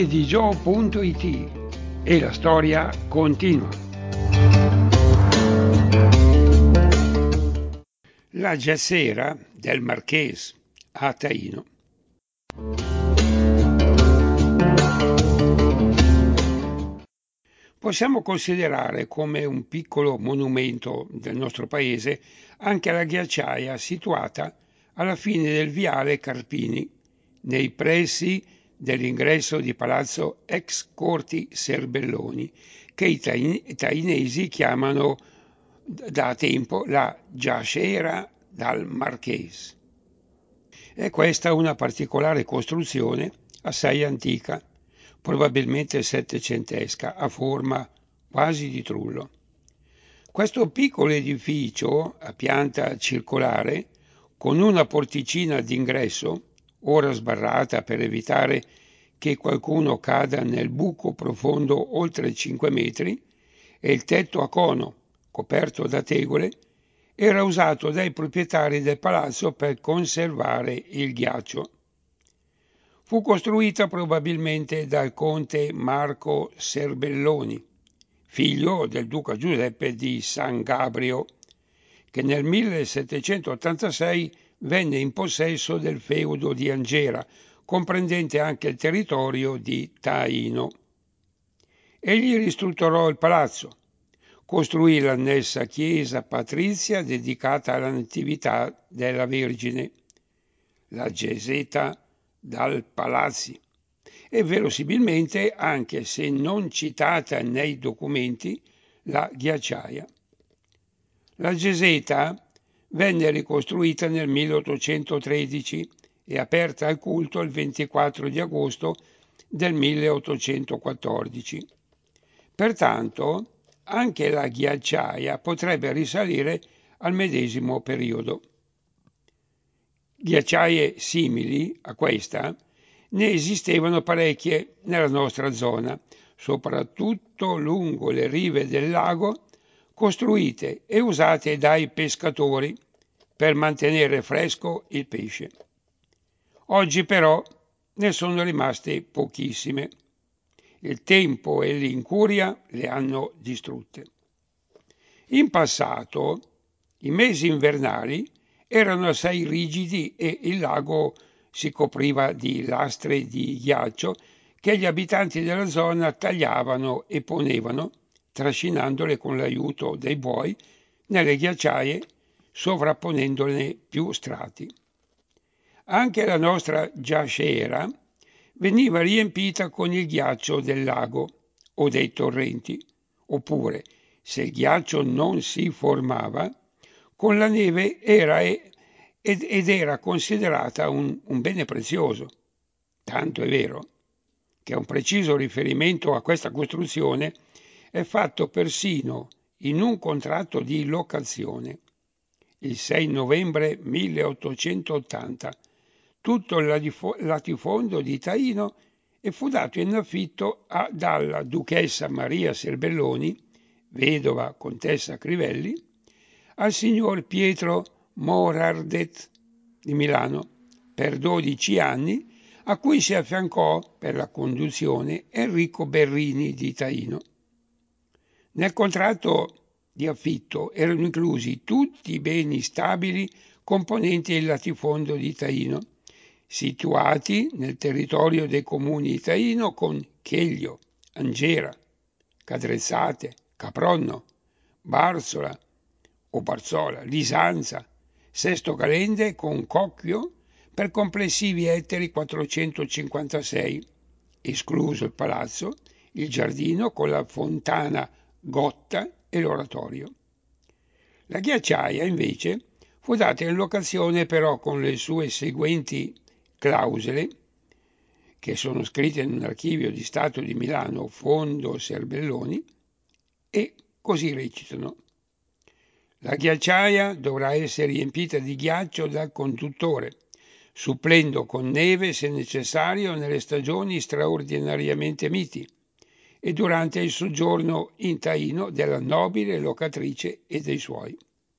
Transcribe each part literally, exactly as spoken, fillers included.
di geo punto it e la storia continua. La giazzera del Marchese a Taino. Possiamo considerare come un piccolo monumento del nostro paese anche la ghiacciaia situata alla fine del viale Carpini, nei pressi dell'ingresso di palazzo ex Corti Serbelloni, che i tainesi chiamano da tempo la giaciera dal Marchese. È questa una particolare costruzione assai antica, probabilmente settecentesca, a forma quasi di trullo. Questo piccolo edificio a pianta circolare, con una porticina d'ingresso, ora sbarrata per evitare che qualcuno cada nel buco profondo oltre cinque metri, e il tetto a cono, coperto da tegole, era usato dai proprietari del palazzo per conservare il ghiaccio. Fu costruita probabilmente dal conte Marco Serbelloni, figlio del duca Giuseppe di San Gabrio, che nel millesettecentottantasei venne in possesso del feudo di Angera, comprendente anche il territorio di Taino. Egli ristrutturò il palazzo, costruì l'annessa chiesa patrizia dedicata alla Natività della Vergine, la Geseta dal Palazzi, e verosimilmente, anche se non citata nei documenti, la ghiacciaia. La Geseta venne ricostruita nel milleottocentotredici e aperta al culto il ventiquattro di agosto del milleottocentoquattordici. Pertanto, anche la ghiacciaia potrebbe risalire al medesimo periodo. Ghiacciaie simili a questa ne esistevano parecchie nella nostra zona, soprattutto lungo le rive del lago, costruite e usate dai pescatori per mantenere fresco il pesce. Oggi però ne sono rimaste pochissime. Il tempo e l'incuria le hanno distrutte. In passato, i mesi invernali erano assai rigidi e il lago si copriva di lastre di ghiaccio che gli abitanti della zona tagliavano e ponevano, trascinandole con l'aiuto dei buoi nelle ghiacciaie, sovrapponendone più strati. Anche la nostra giaciera veniva riempita con il ghiaccio del lago o dei torrenti, oppure, se il ghiaccio non si formava, con la neve era ed, ed era considerata un, un bene prezioso. Tanto è vero che un preciso riferimento a questa costruzione è fatto persino in un contratto di locazione. Il sei novembre milleottocentottanta, tutto il latifondo di Taino e fu dato in affitto a, dalla duchessa Maria Serbelloni, vedova contessa Crivelli, al signor Pietro Morardet di Milano per dodici anni, a cui si affiancò per la conduzione Enrico Berrini di Taino. Nel contratto di affitto erano inclusi tutti i beni stabili componenti il latifondo di Taino, situati nel territorio dei comuni di Taino con Cheglio, Angera, Cadrezzate, Capronno, Barzola o Barzola, Lisanza, Sesto Calende con Cocchio per complessivi ettari quattrocentocinquantasei, escluso il palazzo, il giardino con la fontana Gotta e l'oratorio. La ghiacciaia, invece, fu data in locazione però con le sue seguenti clausole, che sono scritte in un archivio di Stato di Milano, Fondo Serbelloni, e così recitano: la ghiacciaia dovrà essere riempita di ghiaccio dal conduttore, supplendo con neve se necessario nelle stagioni straordinariamente miti e durante il soggiorno in Taino della nobile locatrice e dei suoi.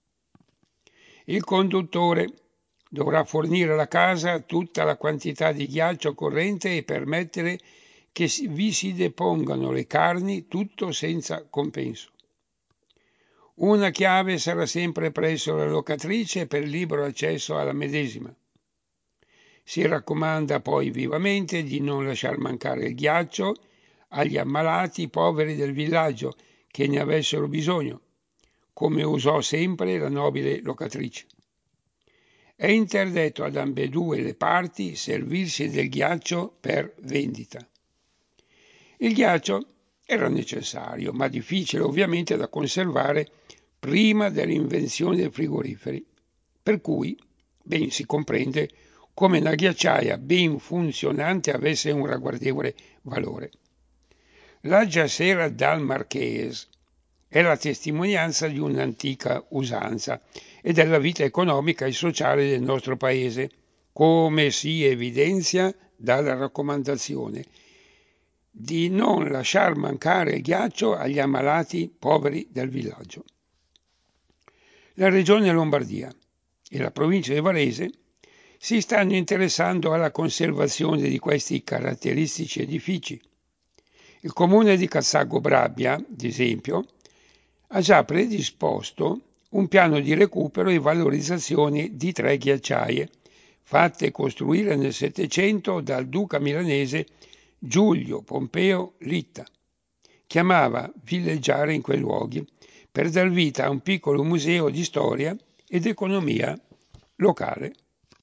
Il conduttore dovrà fornire alla casa tutta la quantità di ghiaccio corrente e permettere che vi si depongano le carni, tutto senza compenso. Una chiave sarà sempre presso la locatrice per libero accesso alla medesima. Si raccomanda poi vivamente di non lasciar mancare il ghiaccio agli ammalati poveri del villaggio che ne avessero bisogno, come usò sempre la nobile locatrice. È interdetto ad ambedue le parti servirsi del ghiaccio per vendita. Il ghiaccio era necessario, ma difficile ovviamente da conservare prima dell'invenzione dei frigoriferi, per cui ben si comprende come una ghiacciaia ben funzionante avesse un ragguardevole valore. La giassera dal Marchese è la testimonianza di un'antica usanza e della vita economica e sociale del nostro paese, come si evidenzia dalla raccomandazione di non lasciar mancare il ghiaccio agli ammalati poveri del villaggio. La regione Lombardia e la provincia di Varese si stanno interessando alla conservazione di questi caratteristici edifici. Il comune di Cassago Brabbia, ad esempio, ha già predisposto un piano di recupero e valorizzazione di tre ghiacciaie, fatte costruire nel Settecento dal duca milanese Giulio Pompeo Litta, che amava villeggiare in quei luoghi per dar vita a un piccolo museo di storia ed economia locale.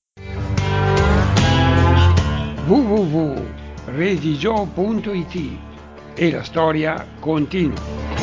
w w w punto redigio punto it E la storia continua.